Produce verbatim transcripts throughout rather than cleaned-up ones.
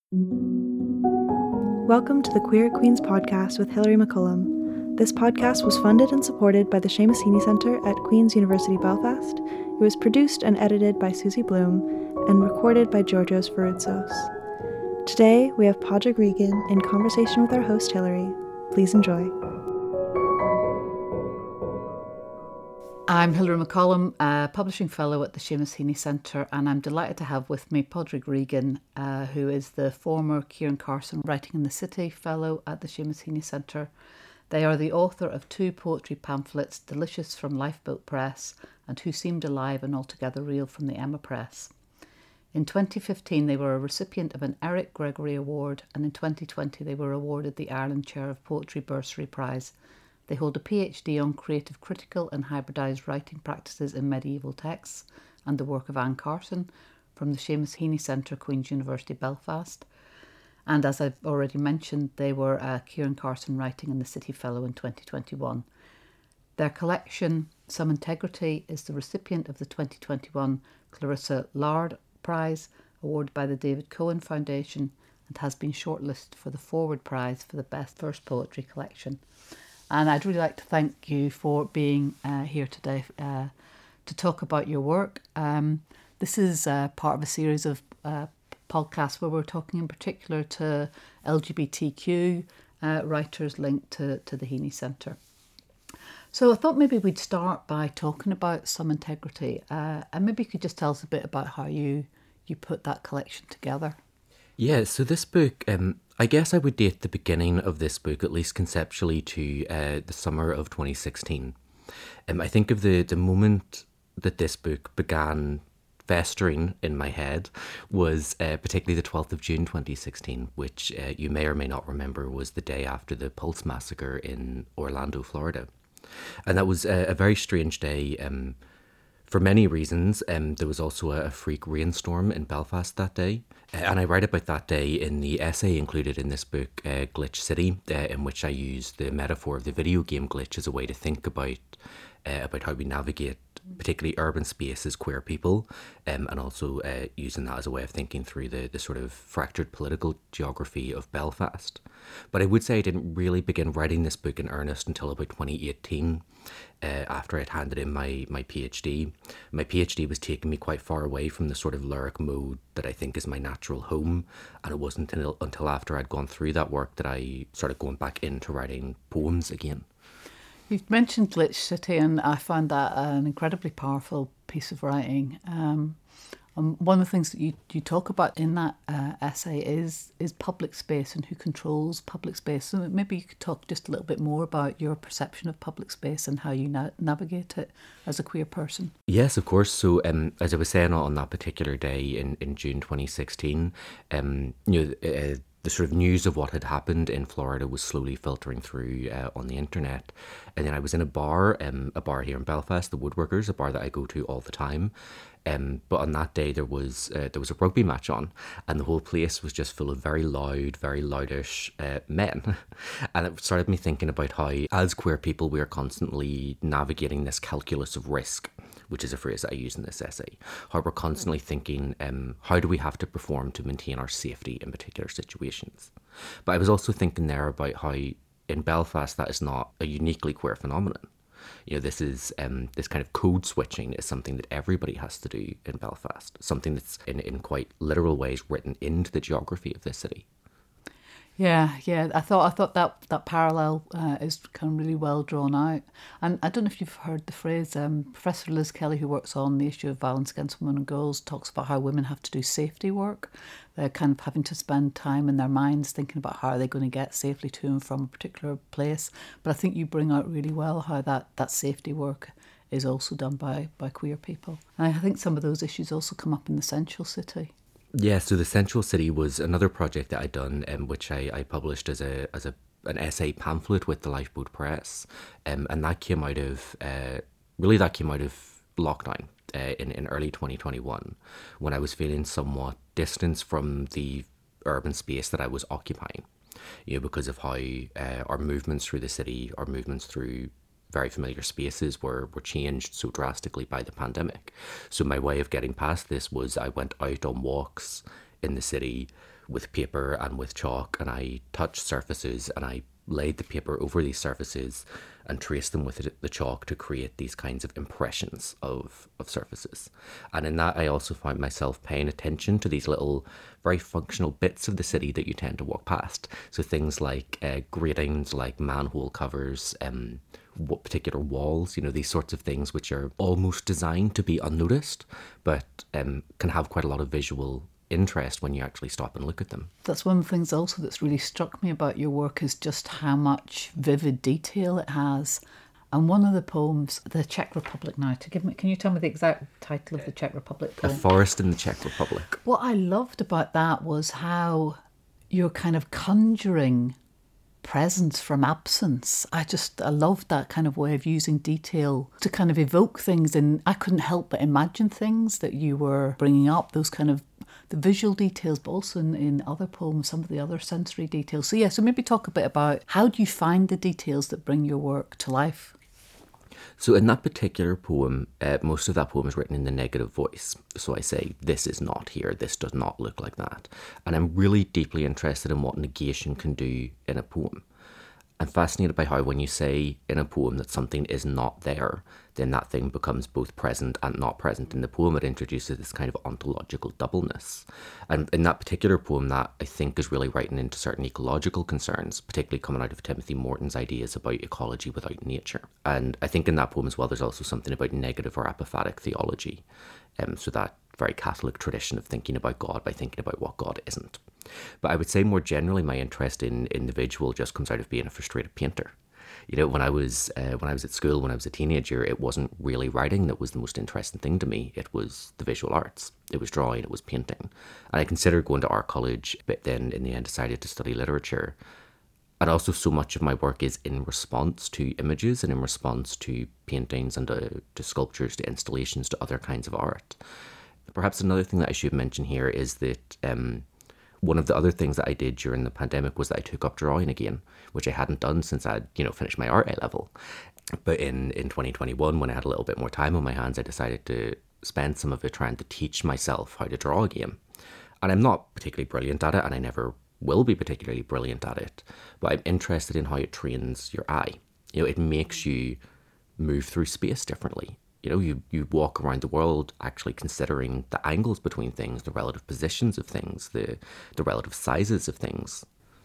Welcome to the Queer Queens podcast with Hilary McCullum. This podcast was funded and supported by the Seamus Heaney Centre at Queen's University Belfast. It was produced and edited by Susie Bloom and recorded by Georgios Varoutsos. Today we have Padraig Regan in conversation with our host Hilary. Please enjoy. I'm Hilary McCollum, a publishing fellow at the Seamus Heaney Centre, and I'm delighted to have with me Padraig Regan, uh, who is the former Ciaran Carson Writing in the City fellow at the Seamus Heaney Centre. They are the author of two poetry pamphlets, Delicious from Lifeboat Press and Who Seemed Alive and Altogether Real from the Emma Press. In twenty fifteen, they were a recipient of an Eric Gregory Award, and in twenty twenty they were awarded the Ireland Chair of Poetry Bursary Prize. They hold a PhD on creative, critical and hybridised writing practices in medieval texts and the work of Anne Carson from the Seamus Heaney Centre, Queen's University Belfast. And as I've already mentioned, they were a Ciaran Carson Writing in the City Fellow in twenty twenty-one. Their collection, Some Integrity, is the recipient of the twenty twenty-one Clarissa Lard Prize, awarded by the David Cohen Foundation, and has been shortlisted for the Forward Prize for the Best First Poetry Collection. And I'd really like to thank you for being uh, here today uh, to talk about your work. Um, this is uh, part of a series of uh, podcasts where we're talking in particular to L G B T Q uh, writers linked to, to the Heaney Centre. So I thought maybe we'd start by talking about Some Integrity. Uh, and maybe you could just tell us a bit about how you, you put that collection together. Yeah, so this book, um, I guess I would date the beginning of this book, at least conceptually, to uh, the summer of twenty sixteen. Um, I think of the, the moment that this book began festering in my head was uh, particularly the twelfth of June twenty sixteen, which uh, you may or may not remember was the day after the Pulse massacre in Orlando, Florida. And that was a, a very strange day. Um, For many reasons. Um, there was also a, a freak rainstorm in Belfast that day. Uh, and I write about that day in the essay included in this book, uh, Glitch City, uh, in which I use the metaphor of the video game glitch as a way to think about uh, about how we navigate particularly urban space as queer people, um, and also uh, using that as a way of thinking through the, the sort of fractured political geography of Belfast. But I would say I didn't really begin writing this book in earnest until about twenty eighteen, uh, after I'd handed in my, my PhD. My PhD was taking me quite far away from the sort of lyric mode that I think is my natural home, and it wasn't until, until after I'd gone through that work that I started going back into writing poems again. You've mentioned Glitch City, and I found that an incredibly powerful piece of writing. Um, and one of the things that you, you talk about in that uh, essay is is public space and who controls public space. So maybe you could talk just a little bit more about your perception of public space and how you na- navigate it as a queer person. Yes, of course. So um, as I was saying on that particular day in, in June twenty sixteen, um, you know, uh, the sort of news of what had happened in Florida was slowly filtering through uh, on the internet. And then I was in a bar, um, a bar here in Belfast, the Woodworkers, a bar that I go to all the time. Um, but on that day there was uh, there was a rugby match on, and the whole place was just full of very loud, very loudish uh, men. And it started me thinking about how, as queer people, we are constantly navigating this calculus of risk, which is a phrase that I use in this essay. How we're constantly thinking, um, how do we have to perform to maintain our safety in particular situations? But I was also thinking there about how in Belfast that is not a uniquely queer phenomenon. You know, this is um, this kind of code switching is something that everybody has to do in Belfast, something that's in, in quite literal ways written into the geography of this city. Yeah, yeah. I thought I thought that that parallel uh, is kind of really well drawn out. And I don't know if you've heard the phrase. Um, Professor Liz Kelly, who works on the issue of violence against women and girls, talks about how women have to do safety work. They're kind of having to spend time in their minds thinking about how are they going to get safely to and from a particular place. But I think you bring out really well how that, that safety work is also done by by queer people. And I think some of those issues also come up in the Sensual City. Yeah, so the Sensual City was another project that I'd done, um, which I, I published as a as a an essay pamphlet with the Lifeboat Press, um, and that came out of uh, really that came out of lockdown uh, in in early twenty twenty-one, when I was feeling somewhat distanced from the urban space that I was occupying, you know, because of how uh, our movements through the city, our movements through very familiar spaces were, were changed so drastically by the pandemic. So my way of getting past this was I went out on walks in the city with paper and with chalk, and I touched surfaces and I laid the paper over these surfaces and traced them with the chalk to create these kinds of impressions of, of surfaces. And in that, I also found myself paying attention to these little, very functional bits of the city that you tend to walk past. So things like uh, gratings, like manhole covers, um, what particular walls, you know, these sorts of things which are almost designed to be unnoticed, but um, can have quite a lot of visual interest when you actually stop and look at them. That's one of the things also that's really struck me about your work, is just how much vivid detail it has. And one of the poems, The Czech Republic now, to give me, can you tell me the exact title of the Czech Republic poem? A Forest in the Czech Republic. What I loved about that was how you're kind of conjuring presence from absence. I just, I loved that kind of way of using detail to kind of evoke things, and I couldn't help but imagine things that you were bringing up, those kind of the visual details, but also in, in other poems, some of the other sensory details. So yeah, so maybe talk a bit about how do you find the details that bring your work to life? So in that particular poem, uh, most of that poem is written in the negative voice. So I say, this is not here, this does not look like that. And I'm really deeply interested in what negation can do in a poem. I'm fascinated by how when you say in a poem that something is not there, then that thing becomes both present and not present. In the poem, it introduces this kind of ontological doubleness. And in that particular poem, that I think is really writing into certain ecological concerns, particularly coming out of Timothy Morton's ideas about ecology without nature. And I think in that poem as well, there's also something about negative or apophatic theology. Um, so that very Catholic tradition of thinking about God by thinking about what God isn't. But I would say more generally, my interest in, in the visual just comes out of being a frustrated painter. You know, when I was uh, when I was at school, when I was a teenager, it wasn't really writing that was the most interesting thing to me. It was the visual arts. It was drawing, it was painting. And I considered going to art college, but then in the end decided to study literature. And also so much of my work is in response to images and in response to paintings and to, to sculptures, to installations, to other kinds of art. Perhaps another thing that I should mention here is that um, one of the other things that I did during the pandemic was that I took up drawing again, which I hadn't done since I'd, you know, finished my art A level. But in, in twenty twenty-one, when I had a little bit more time on my hands, I decided to spend some of it trying to teach myself how to draw again. And I'm not particularly brilliant at it, and I never will be particularly brilliant at it, but I'm interested in how it trains your eye. You know, it makes you move through space differently. You know, you, you walk around the world actually considering the angles between things, the relative positions of things, the, the relative sizes of things.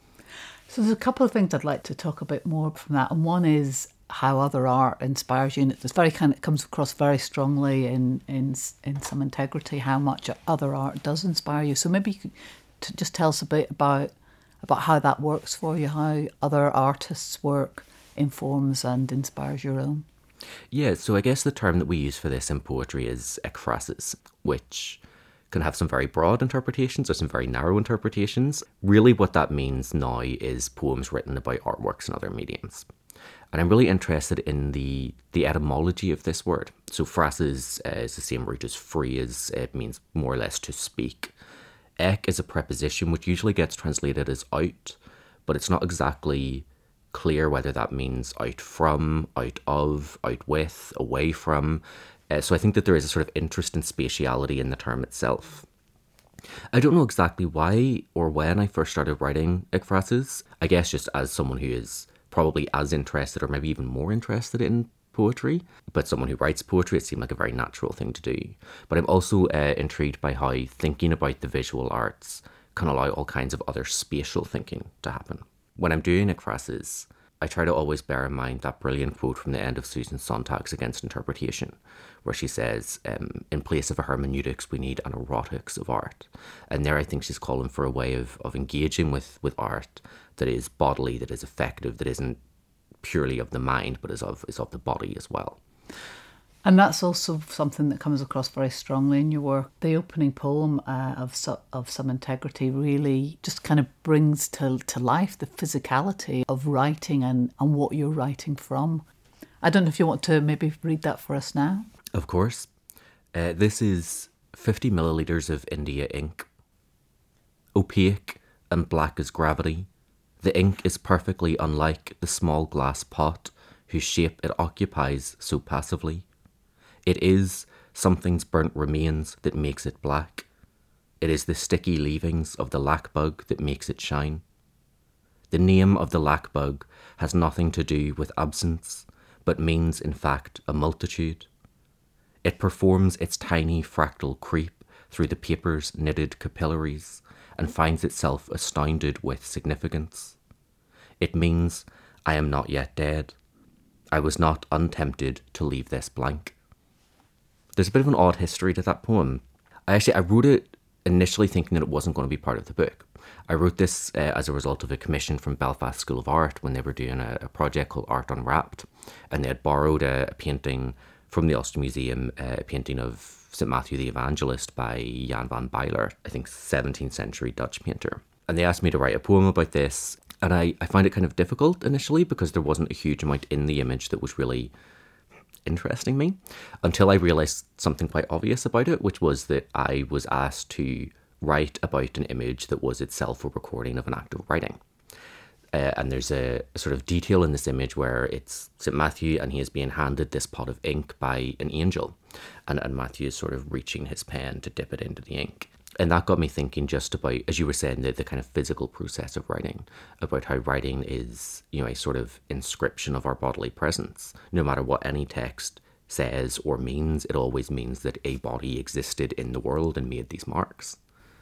So there's a couple of things I'd like to talk a bit more from that. And one is how other art inspires you. And it's very kind of, it comes across very strongly in, in, in Some Integrity, how much other art does inspire you. So maybe you could to just tell us a bit about, about how that works for you, how other artists' work informs and inspires your own. Yeah, so I guess the term that we use for this in poetry is ekphrasis, which can have some very broad interpretations or some very narrow interpretations. Really what that means now is poems written about artworks and other mediums. And I'm really interested in the, the etymology of this word. So phrasis uh, is the same root as phrase. It means more or less to speak. Ek is a preposition which usually gets translated as out, but it's not exactly clear whether that means out from, out of, out with, away from. Uh, so I think that there is a sort of interest in spatiality in the term itself. I don't know exactly why or when I first started writing ekphrasis. I guess just as someone who is probably as interested or maybe even more interested in poetry, but someone who writes poetry, it seemed like a very natural thing to do. But I'm also uh, intrigued by how thinking about the visual arts can allow all kinds of other spatial thinking to happen. When I'm doing ekphrasis, I try to always bear in mind that brilliant quote from the end of Susan Sontag's Against Interpretation, where she says, um, in place of a hermeneutics, we need an erotics of art. And there I think she's calling for a way of, of engaging with, with art that is bodily, that is effective, that isn't purely of the mind, but is of, is of the body as well. And that's also something that comes across very strongly in your work. The opening poem uh, of so, of Some Integrity really just kind of brings to, to life the physicality of writing and, and what you're writing from. I don't know if you want to maybe read that for us now. Of course. Uh, this is fifty millilitres of India ink. Opaque and black as gravity, the ink is perfectly unlike the small glass pot whose shape it occupies so passively. It is something's burnt remains that makes it black. It is the sticky leavings of the lac bug that makes it shine. The name of the lac bug has nothing to do with absence, but means in fact a multitude. It performs its tiny fractal creep through the paper's knitted capillaries and finds itself astounded with significance. It means I am not yet dead. I was not untempted to leave this blank. There's a bit of an odd history to that poem. I actually, I wrote it initially thinking that it wasn't going to be part of the book. I wrote this uh, as a result of a commission from Belfast School of Art when they were doing a, a project called Art Unwrapped, and they had borrowed a, a painting from the Ulster Museum, uh, a painting of Saint Matthew the Evangelist by Jan van Byler, I think seventeenth century Dutch painter. And they asked me to write a poem about this, and I, I found it kind of difficult initially because there wasn't a huge amount in the image that was really interesting me, until I realised something quite obvious about it, which was that I was asked to write about an image that was itself a recording of an act of writing. Uh, and there's a, a sort of detail in this image where it's Saint Matthew and he is being handed this pot of ink by an angel. And, and Matthew is sort of reaching his pen to dip it into the ink. And that got me thinking just about, as you were saying, the, the kind of physical process of writing, about how writing is, you know, a sort of inscription of our bodily presence. No matter what any text says or means, it always means that a body existed in the world and made these marks.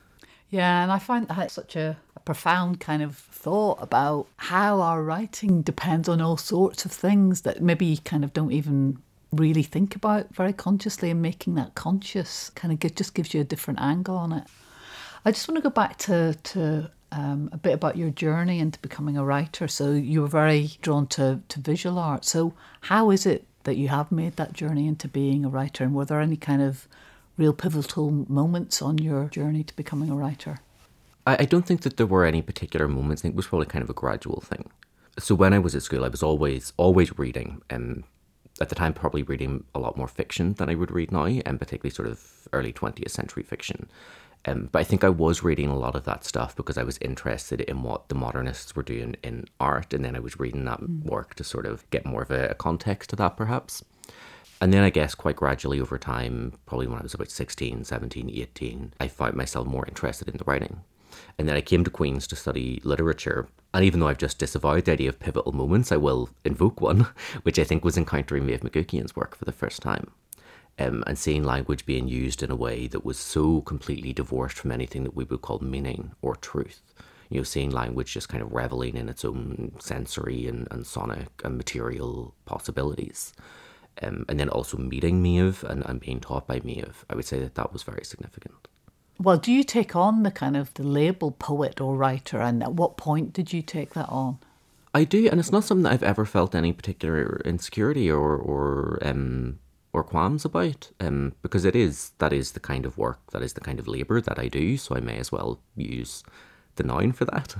Yeah, and I find that such a, a profound kind of thought about how our writing depends on all sorts of things that maybe you kind of don't even really think about very consciously, and making that conscious kind of just gives you a different angle on it. I just want to go back to, to um, a bit about your journey into becoming a writer. So you were very drawn to, to visual art. So how is it that you have made that journey into being a writer, and were there any kind of real pivotal moments on your journey to becoming a writer? I, I don't think that there were any particular moments. I think it was probably kind of a gradual thing. So when I was at school, I was always always reading. Um, at the time, probably reading a lot more fiction than I would read now, and particularly sort of early twentieth century fiction. Um, but I think I was reading a lot of that stuff because I was interested in what the modernists were doing in art, and then I was reading that mm. work to sort of get more of a, a context to that, perhaps. And then I guess quite gradually over time, probably when I was about sixteen, seventeen, eighteen, I found myself more interested in the writing. And then I came to Queen's to study literature. And even though I've just disavowed the idea of pivotal moments, I will invoke one, which I think was encountering Maeve McGuckian's work for the first time. Um, and seeing language being used in a way that was so completely divorced from anything that we would call meaning or truth. You know, seeing language just kind of reveling in its own sensory and, and sonic and material possibilities. Um, and then also meeting Maeve and, and being taught by Maeve, I would say that that was very significant. Well, do you take on the kind of the label poet or writer, and at what point did you take that on? I do, and it's not something that I've ever felt any particular insecurity or or um or qualms about, um, because it is that is the kind of work, that is the kind of labour that I do, so I may as well use the noun for that.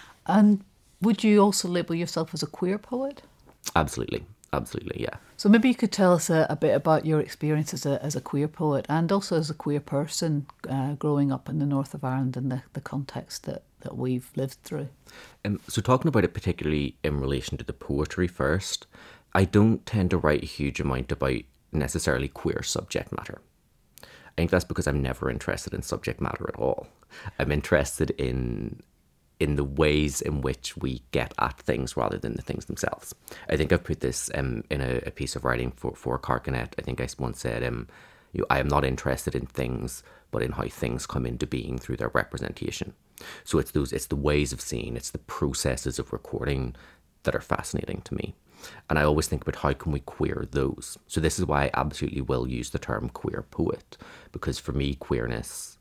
And would you also label yourself as a queer poet? Absolutely. Absolutely, yeah. So maybe you could tell us a, a bit about your experience as a as a queer poet and also as a queer person uh, growing up in the north of Ireland and the, the context that, that we've lived through. Um, so talking about it particularly in relation to the poetry first, I don't tend to write a huge amount about necessarily queer subject matter. I think that's because I'm never interested in subject matter at all. I'm interested in in the ways in which we get at things rather than the things themselves. I think I've put this um, in a, a piece of writing for, for Carcanet. I think I once said, um, you know, I am not interested in things, but in how things come into being through their representation. So it's those, it's the ways of seeing, it's the processes of recording that are fascinating to me. And I always think about how can we queer those. So this is why I absolutely will use the term queer poet, because for me, queerness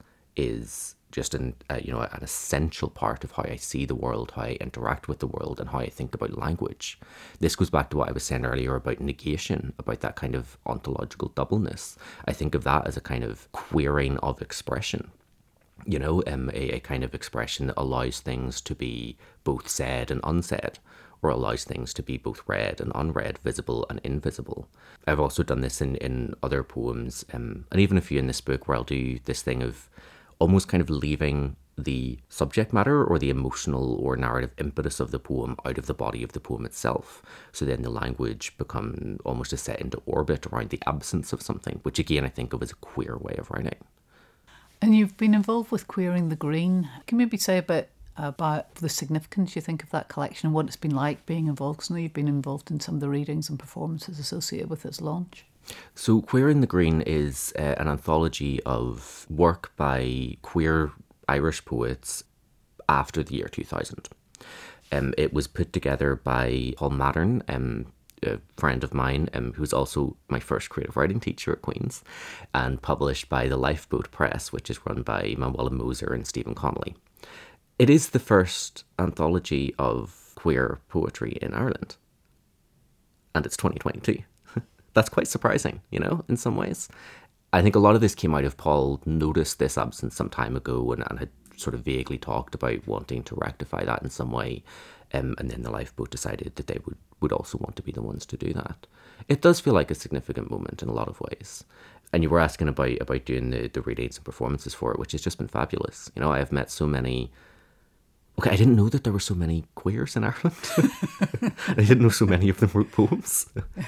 is just an, uh, you know, an essential part of how I see the world, how I interact with the world, and how I think about language. This goes back to what I was saying earlier about negation, about that kind of ontological doubleness. I think of that as a kind of queering of expression, you know, um, a, a kind of expression that allows things to be both said and unsaid, or allows things to be both read and unread, visible and invisible. I've also done this in, in other poems, um, and even a few in this book where I'll do this thing of almost kind of leaving the subject matter or the emotional or narrative impetus of the poem out of the body of the poem itself. So then the language become almost a set into orbit around the absence of something, which again I think of as a queer way of writing. And you've been involved with Queering the Green. Can you maybe say a bit about the significance you think of that collection and what it's been like being involved? Because I know you've been involved in some of the readings and performances associated with its launch. So Queering the Green is uh, an anthology of work by queer Irish poets after the year two thousand. Um, it was put together by Paul Mattern, um, a friend of mine, um, who's also my first creative writing teacher at Queen's, and published by the Lifeboat Press, which is run by Manuela Moser and Stephen Connolly. It is the first anthology of queer poetry in Ireland. And it's twenty twenty-two. That's quite surprising, you know, in some ways. I think a lot of this came out of Paul noticed this absence some time ago and, and had sort of vaguely talked about wanting to rectify that in some way. Um, and then the Lifeboat decided that they would, would also want to be the ones to do that. It does feel like a significant moment in a lot of ways. And you were asking about, about doing the, the readings and performances for it, which has just been fabulous. You know, I have met so many... Okay, I didn't know that there were so many queers in Ireland. I didn't know so many of them wrote poems.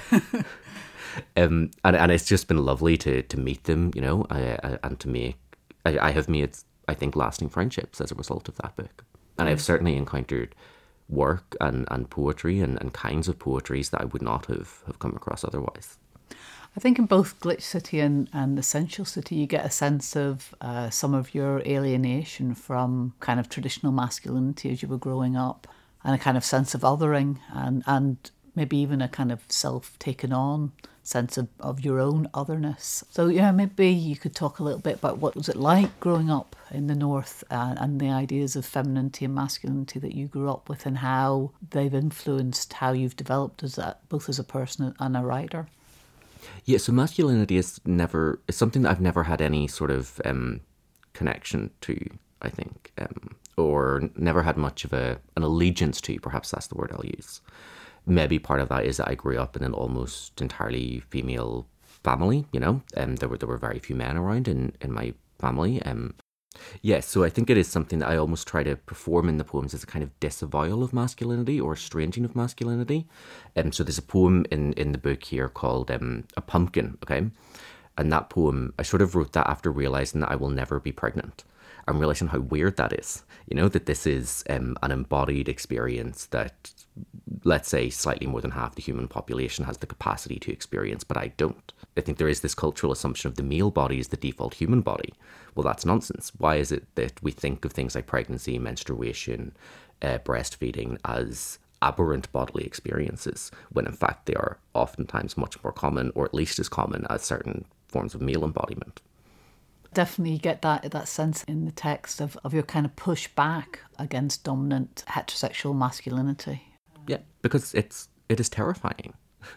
um, and, and it's just been lovely to, to meet them, you know, I, I, and to make... I, I have made, I think, lasting friendships as a result of that book. And I've certainly encountered work and, and poetry and, and kinds of poetries that I would not have, have come across otherwise. I think in both Glitch City and, and Essential City, you get a sense of uh, some of your alienation from kind of traditional masculinity as you were growing up, and a kind of sense of othering, and, and maybe even a kind of self-taken on sense of, of your own otherness. So yeah, maybe you could talk a little bit about what was it like growing up in the North, uh, and the ideas of femininity and masculinity that you grew up with, and how they've influenced how you've developed as a, both as a person and a writer. Yeah, so masculinity is never, it's something that I've never had any sort of um, connection to, I think, um, or never had much of a an allegiance to, perhaps that's the word I'll use. Maybe part of that is that I grew up in an almost entirely female family, you know, and um, there were there were very few men around in, in my family. Um, Yes, so I think it is something that I almost try to perform in the poems as a kind of disavowal of masculinity or estranging of masculinity. Um, so there's a poem in, in the book here called um, A Pumpkin, okay? And that poem, I sort of wrote that after realising that I will never be pregnant. I'm realising how weird that is, you know, that this is um, an embodied experience that, let's say, slightly more than half the human population has the capacity to experience, but I don't. I think there is this cultural assumption of the male body is the default human body. Well, that's nonsense. Why is it that we think of things like pregnancy, menstruation, uh, breastfeeding as aberrant bodily experiences, when in fact they are oftentimes much more common, or at least as common as certain forms of male embodiment? Definitely get that that sense in the text of, of your kind of push back against dominant heterosexual masculinity. Yeah, because it's it is terrifying.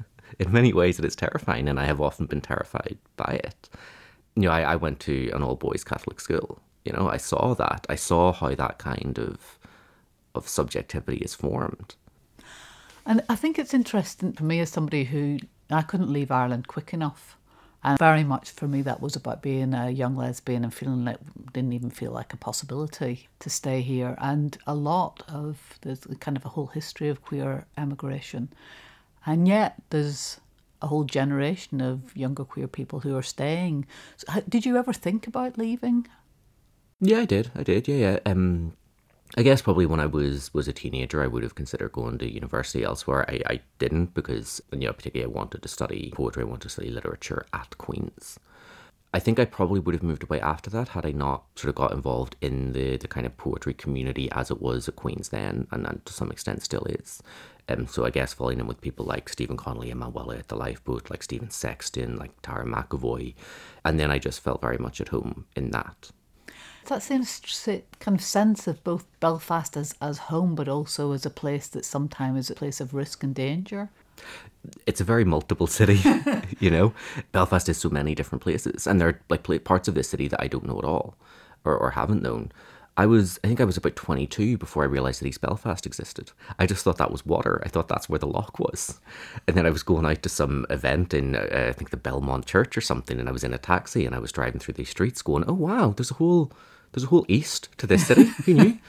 In many ways it is terrifying, and I have often been terrified by it. You know, I, I went to an all-boys Catholic school. You know, I saw that. I saw how that kind of of subjectivity is formed. And I think it's interesting for me as somebody who, I couldn't leave Ireland quick enough. And very much for me that was about being a young lesbian and feeling like didn't even feel like a possibility to stay here. And a lot of there's kind of a whole history of queer emigration, and yet there's a whole generation of younger queer people who are staying. So how, did you ever think about leaving? Yeah, I did. I did. Yeah, yeah. Um, I guess probably when I was, was a teenager, I would have considered going to university elsewhere. I, I didn't because, you know, particularly I wanted to study poetry, I wanted to study literature at Queen's. I think I probably would have moved away after that had I not sort of got involved in the, the kind of poetry community as it was at Queen's then, and, and to some extent still is. Um, so I guess falling in with people like Stephen Connolly and Manuela at the Lifeboat, like Stephen Sexton, like Tara McAvoy, and then I just felt very much at home in that. That same kind of sense of both Belfast as, as home, but also as a place that sometimes is a place of risk and danger. It's a very multiple city, you know. Belfast is so many different places, and there are like parts of this city that I don't know at all, or, or haven't known. I was, I think I was about twenty-two before I realised that East Belfast existed. I just thought that was water. I thought that's where the loch was. And then I was going out to some event in, uh, I think, the Belmont Church or something, and I was in a taxi, and I was driving through these streets going, oh wow, there's a whole... There's a whole east to this city. Who knew?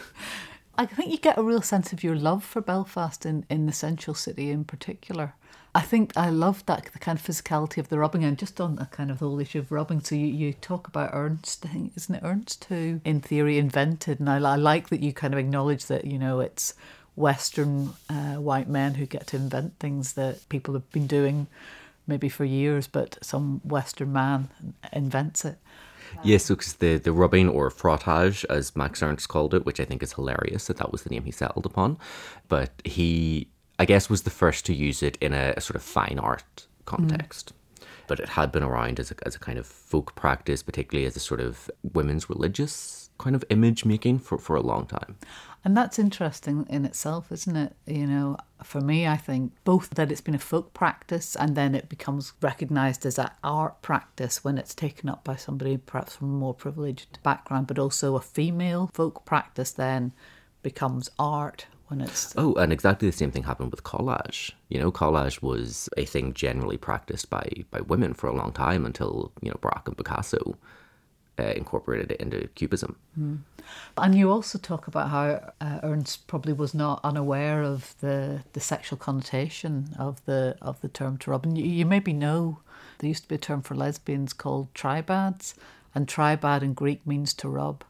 I think you get a real sense of your love for Belfast in, in the Essential City in particular. I think I love that, the kind of physicality of the rubbing, and just on the kind of the whole issue of rubbing. So you, you talk about Ernst, I think, isn't it Ernst who, in theory, invented, and I, I like that you kind of acknowledge that, you know, it's Western uh, white men who get to invent things that people have been doing maybe for years, but some Western man invents it. Yes, so 'cause the, the rubbing, or frottage, as Max Ernst called it, which I think is hilarious that that was the name he settled upon. But he, I guess, was the first to use it in a, a sort of fine art context. Mm. But it had been around as a, as a kind of folk practice, particularly as a sort of women's religious kind of image making for, for a long time. And that's interesting in itself, isn't it? You know, for me, I think both that it's been a folk practice and then it becomes recognised as an art practice when it's taken up by somebody perhaps from a more privileged background, but also a female folk practice then becomes art when it's... Oh, and exactly the same thing happened with collage. You know, collage was a thing generally practiced by, by women for a long time until, you know, Braque and Picasso Uh, incorporated it into Cubism. Mm. And you also talk about how uh, Ernst probably was not unaware of the, the sexual connotation of the of the term to rub. And you, you maybe know there used to be a term for lesbians called tribads, and tribad in Greek means to rub.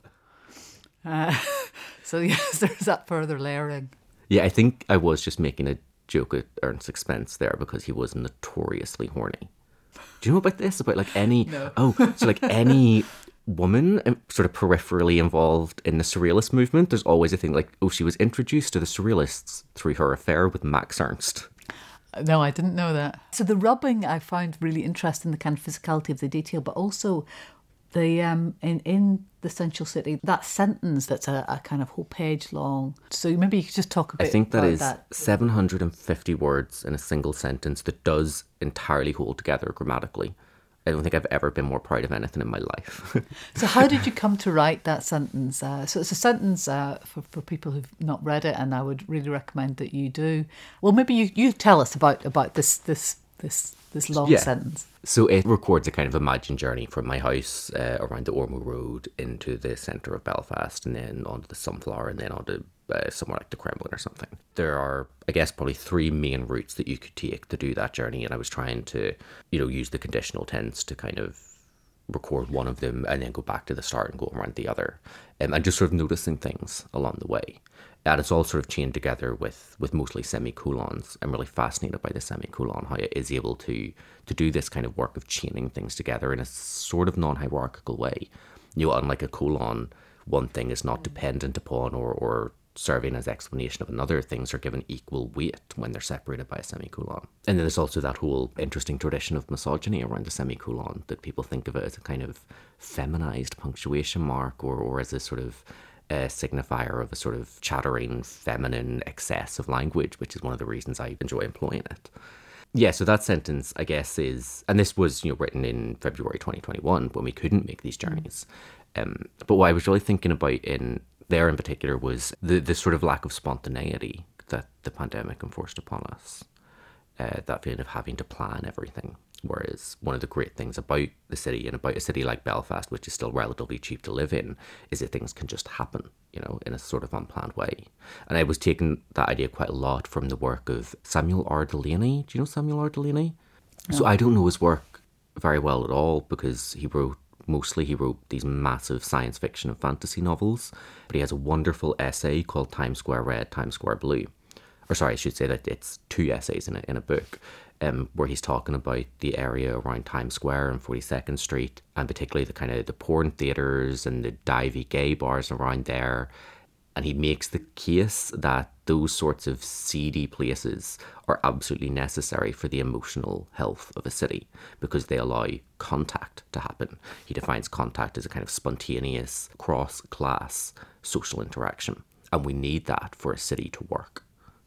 Uh, so yes, there's that further layering. Yeah, I think I was just making a joke at Ernst's expense there because he was notoriously horny. Do you know about this? About like any... No. Oh, so like any... woman sort of peripherally involved in the Surrealist movement, there's always a thing like, oh, she was introduced to the Surrealists through her affair with Max Ernst. No, I didn't know that. So the rubbing I found really interesting, the kind of physicality of the detail, but also the um in, in The Sensual City, that sentence that's a, a kind of whole page long. So maybe you could just talk a bit I think that about is that. seven hundred fifty words in a single sentence that does entirely hold together grammatically. I don't think I've ever been more proud of anything in my life. So how did you come to write that sentence? Uh, so it's a sentence uh, for, for people who've not read it, and I would really recommend that you do. Well, maybe you, you tell us about, about this this this this long yeah. sentence. So it records a kind of imagined journey from my house uh, around the Ormeau Road into the centre of Belfast, and then onto the Sunflower, and then onto uh, somewhere like the Kremlin or something. There are, I guess, probably three main routes that you could take to do that journey, and I was trying to, you know, use the conditional tense to kind of record one of them and then go back to the start and go around the other, um, and just sort of noticing things along the way. And it's all sort of chained together with, with mostly semicolons. I'm really fascinated by the semicolon, how it is able to to do this kind of work of chaining things together in a sort of non-hierarchical way. You know, unlike a colon, one thing is not dependent upon or, or serving as explanation of another. Things are given equal weight when they're separated by a semicolon. And then there's also that whole interesting tradition of misogyny around the semicolon, that people think of it as a kind of feminized punctuation mark, or, or as a sort of a signifier of a sort of chattering, feminine excess of language, which is one of the reasons I enjoy employing it. Yeah, so that sentence, I guess, is, and this was, you know, written in February twenty twenty-one when we couldn't make these journeys. Um, but what I was really thinking about in there in particular was the, the sort of lack of spontaneity that the pandemic enforced upon us. Uh, that feeling of having to plan everything. Whereas one of the great things about the city, and about a city like Belfast, which is still relatively cheap to live in, is that things can just happen, you know, in a sort of unplanned way. And I was taking that idea quite a lot from the work of Samuel R. Delany. Do you know Samuel R. Delany? No. So I don't know his work very well at all, because he wrote, mostly he wrote these massive science fiction and fantasy novels. But he has a wonderful essay called Times Square Red, Times Square Blue. Or sorry, I should say that it's two essays in a, in a book. Um, where he's talking about the area around Times Square and forty-second Street, and particularly the kind of the porn theatres and the divey gay bars around there. And he makes the case that those sorts of seedy places are absolutely necessary for the emotional health of a city, because they allow contact to happen. He defines contact as a kind of spontaneous, cross-class social interaction. And we need that for a city to work.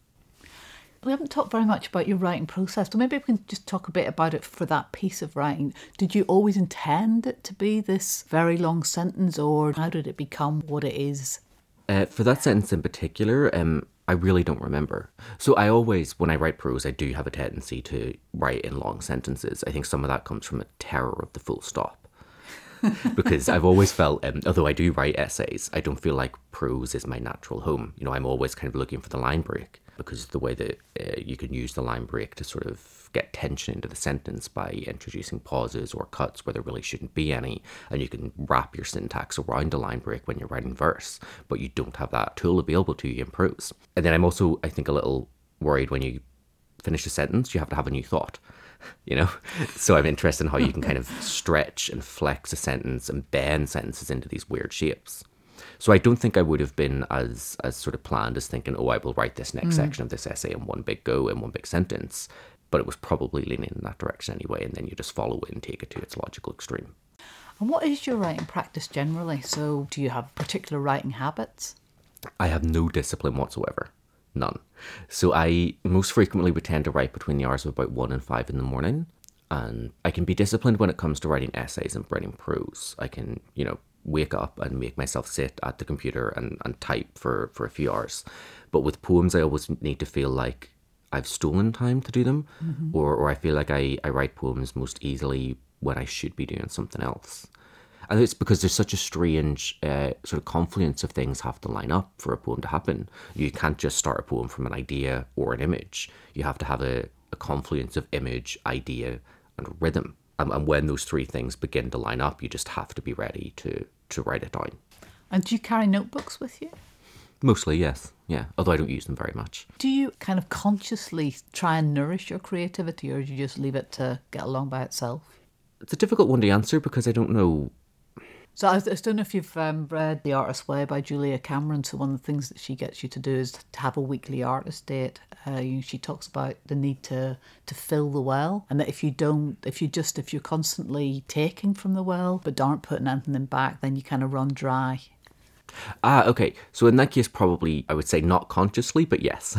We haven't talked very much about your writing process, so maybe we can just talk a bit about it for that piece of writing. Did you always intend it to be this very long sentence, or how did it become what it is? Uh, for that sentence in particular, um, I really don't remember. So I always, when I write prose, I do have a tendency to write in long sentences. I think some of that comes from a terror of the full stop. because I've always felt, um, although I do write essays, I don't feel like prose is my natural home. You know, I'm always kind of looking for the line break, because the way that uh, you can use the line break to sort of get tension into the sentence by introducing pauses or cuts where there really shouldn't be any, and you can wrap your syntax around a line break when you're writing verse, but you don't have that tool available to you in prose. And then I'm also, I think, a little worried when you finish a sentence, you have to have a new thought, you know? So I'm interested in how you can kind of stretch and flex a sentence and bend sentences into these weird shapes. So I don't think I would have been as as sort of planned as thinking, oh, I will write this next mm. section of this essay in one big go, in one big sentence. But it was probably leaning in that direction anyway, and then you just follow it and take it to its logical extreme. And what is your writing practice generally? So do you have particular writing habits? I have no discipline whatsoever. None. So I most frequently would tend to write between the hours of about one and five in the morning. And I can be disciplined when it comes to writing essays and writing prose. I can, you know, wake up and make myself sit at the computer and, and type for, for a few hours. But with poems, I always need to feel like I've stolen time to do them, mm-hmm. or, or I feel like I, I write poems most easily when I should be doing something else. And it's because there's such a strange uh, sort of confluence of things have to line up for a poem to happen. You can't just start a poem from an idea or an image. You have to have a, a confluence of image, idea, and rhythm. And, and when those three things begin to line up, you just have to be ready to, to write it down. And do you carry notebooks with you? Mostly, yes. Yeah, although I don't use them very much. Do you kind of consciously try and nourish your creativity, or do you just leave it to get along by itself? It's a difficult one to answer because I don't know. So I don't know if you've um, read The Artist's Way by Julia Cameron. So one of the things that she gets you to do is to have a weekly artist date. Uh, you know, she talks about the need to, to fill the well, and that if you don't, if you just, if you're constantly taking from the well but aren't putting anything back, then you kind of run dry. Ah, okay. So in that case, probably I would say not consciously, but yes.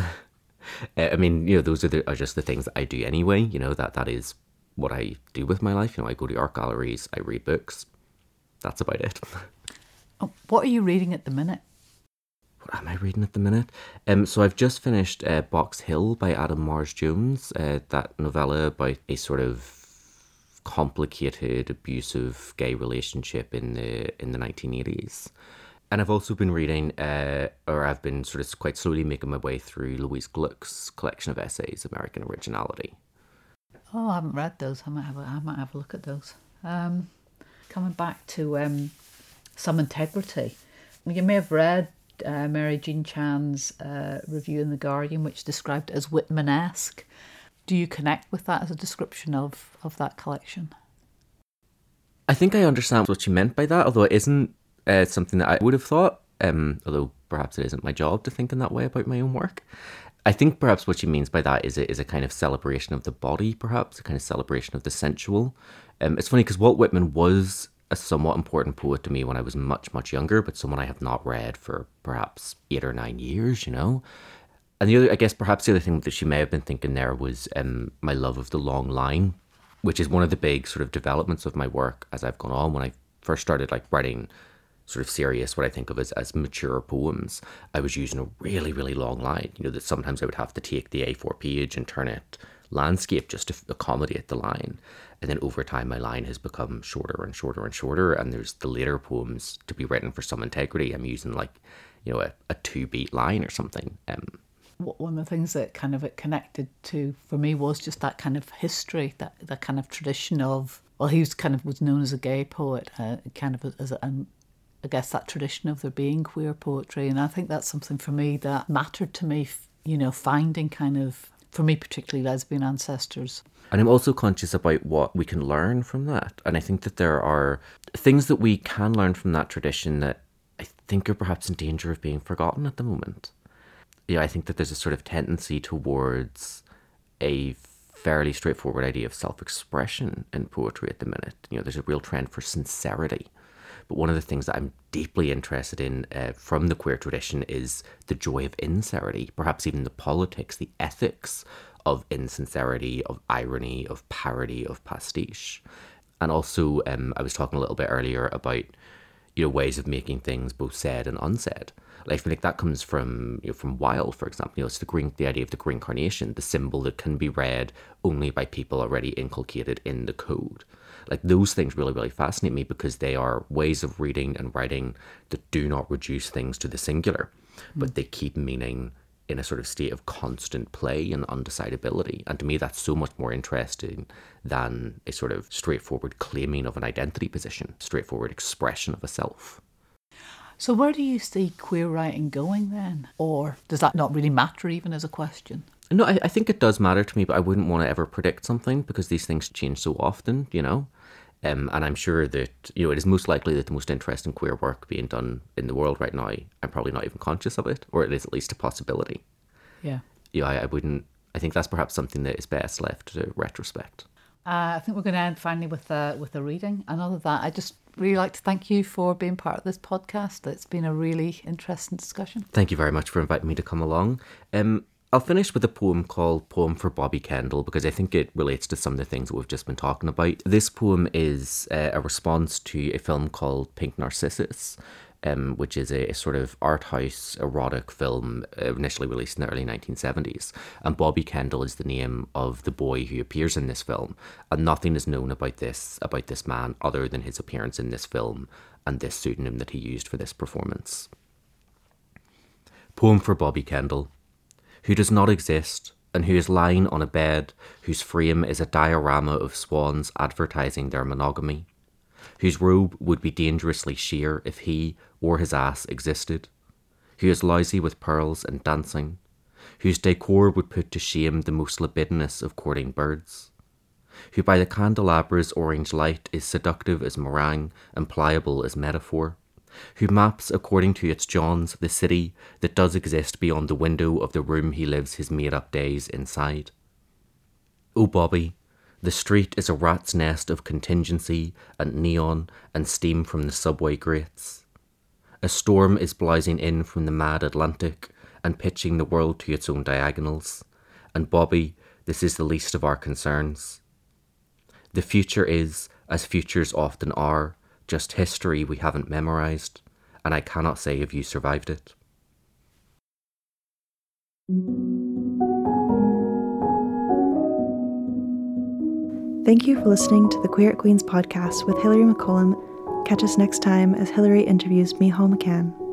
I mean, you know, those are, the, are just the things that I do anyway. You know, that that is what I do with my life. You know, I go to art galleries, I read books. That's about it. Oh, what are you reading at the minute? What am I reading at the minute? Um, so I've just finished uh, Box Hill by Adam Mars-Jones, uh, that novella about a sort of complicated, abusive gay relationship in the in the nineteen eighties. And I've also been reading, uh, or I've been sort of quite slowly making my way through Louise Gluck's collection of essays, American Originality. Oh, I haven't read those. I might have a, I might have a look at those. Um, coming back to um, Some Integrity, you may have read uh, Mary Jean Chan's uh, review in The Guardian, which described it as Whitman-esque. Do you connect with that as a description of, of that collection? I think I understand what she meant by that, although it isn't uh, something that I would have thought, um, although perhaps it isn't my job to think in that way about my own work. I think perhaps what she means by that is a, is a kind of celebration of the body, perhaps, a kind of celebration of the sensual. Um, it's funny because Walt Whitman was a somewhat important poet to me when I was much, much younger, but someone I have not read for perhaps eight or nine years, you know? And the other, I guess perhaps the other thing that she may have been thinking there was um, my love of the long line, which is one of the big sort of developments of my work as I've gone on. When I first started like writing sort of serious, what I think of as, as mature poems, I was using a really, really long line, you know, that sometimes I would have to take the A four page and turn it landscape just to accommodate the line. And then over time, my line has become shorter and shorter and shorter. And there's the later poems to be written for Some Integrity. I'm using like, you know, a, a two beat line or something. Um, One of the things that kind of it connected to for me was just that kind of history, that that kind of tradition of, well, he was kind of was known as a gay poet, uh, kind of as a, and I guess that tradition of there being queer poetry. And I think that's something for me that mattered to me, you know, finding kind of, for me particularly, lesbian ancestors. And I'm also conscious about what we can learn from that. And I think that there are things that we can learn from that tradition that I think are perhaps in danger of being forgotten at the moment. Yeah, I think that there's a sort of tendency towards a fairly straightforward idea of self-expression in poetry at the minute. You know, there's a real trend for sincerity. But one of the things that I'm deeply interested in uh, from the queer tradition is the joy of insincerity, perhaps even the politics, the ethics of insincerity, of irony, of parody, of pastiche. And also, um, I was talking a little bit earlier about, you know, ways of making things both said and unsaid. Like, I feel like that comes from, you know, from Wilde, for example. You know, it's the green, the idea of the green carnation, the symbol that can be read only by people already inculcated in the code. Like, those things really, really fascinate me because they are ways of reading and writing that do not reduce things to the singular, mm. but they keep meaning in a sort of state of constant play and undecidability. And to me, that's so much more interesting than a sort of straightforward claiming of an identity position, straightforward expression of a self. So where do you see queer writing going then? Or does that not really matter even as a question? No, I, I think it does matter to me, but I wouldn't want to ever predict something because these things change so often, you know? Um, and I'm sure that, you know, it is most likely that the most interesting queer work being done in the world right now, I'm probably not even conscious of it, or it is at least a possibility. Yeah. You know, I, I wouldn't, I think that's perhaps something that is best left to retrospect. Uh, I think we're going to end finally with a, with a reading. And other than that, I just really like to thank you for being part of this podcast. It's been a really interesting discussion. Thank you very much for inviting me to come along. Um, I'll finish with a poem called Poem for Bobby Kendall because I think it relates to some of the things that we've just been talking about. This poem is uh, a response to a film called Pink Narcissus, um, which is a, a sort of art house erotic film uh, initially released in the early nineteen seventies. And Bobby Kendall is the name of the boy who appears in this film. And nothing is known about this, about this man other than his appearance in this film and this pseudonym that he used for this performance. Poem for Bobby Kendall, who does not exist, and who is lying on a bed whose frame is a diorama of swans advertising their monogamy, whose robe would be dangerously sheer if he or his ass existed, who is lousy with pearls and dancing, whose decor would put to shame the most libidinous of courting birds, who by the candelabra's orange light is seductive as meringue and pliable as metaphor, who maps according to its Johns the city that does exist beyond the window of the room he lives his made-up days inside. Oh Bobby, the street is a rat's nest of contingency and neon and steam from the subway grates. A storm is blousing in from the mad Atlantic and pitching the world to its own diagonals, and Bobby, this is the least of our concerns. The future is, as futures often are, just history we haven't memorised, and I cannot say if you survived it. Thank you for listening to the Queer at Queens podcast with Hilary McCollum. Catch us next time as Hilary interviews Micheál McCann.